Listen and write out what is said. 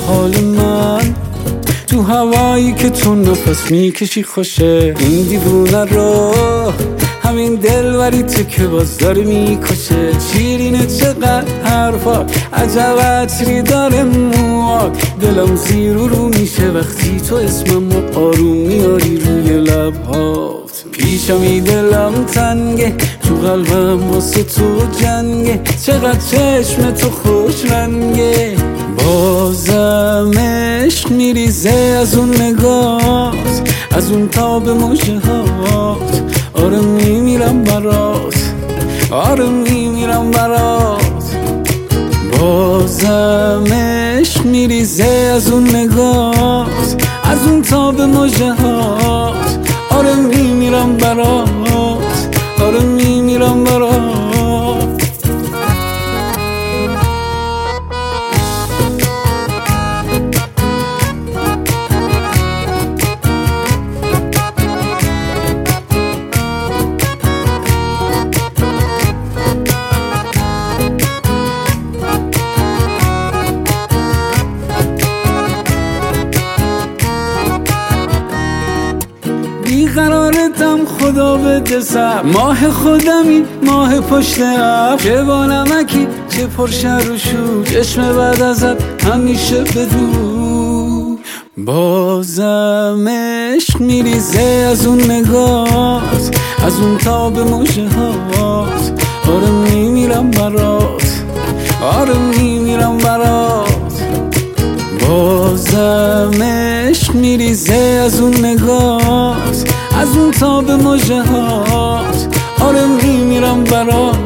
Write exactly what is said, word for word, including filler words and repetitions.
حال من تو هوایی که تو نفس میکشی خوشه. این دیوونه رو همین دلبریته که باز داره میکشه. شیرینه چقدر حرفات، عجب عطری داره موات. دلم زیر و رو میشه وقتی تو اسمم آروم میاری روی لبهات. پیشمی دلم تنگه، تو قلبم واسه تو جنگه. چقدر چشم تو خوش رنگه، بازم عشق میریزه از اون نگات، از اون تاب مژه هات. آره میمیرم برات، آره میمیرم برات. بازم عشق میریزه از اون نگات، از اون تاب مژه هات. آره میمیرم برات، آره میمیرم برات. بیقرارتم خدا بده سر، ماه خودمی ماه پشت ابر. چه با نمکی چه پرشر و شور، چشم بعد ازت همیشه بدور. بازم عشق میریزه از اون نگات، از اون تاب مژه هات. آره میمیرم برات، آره میمیرم برات. بازم عشق میریزه از اون نگات، از اون تاب مژه هات. آره میمیرم برات.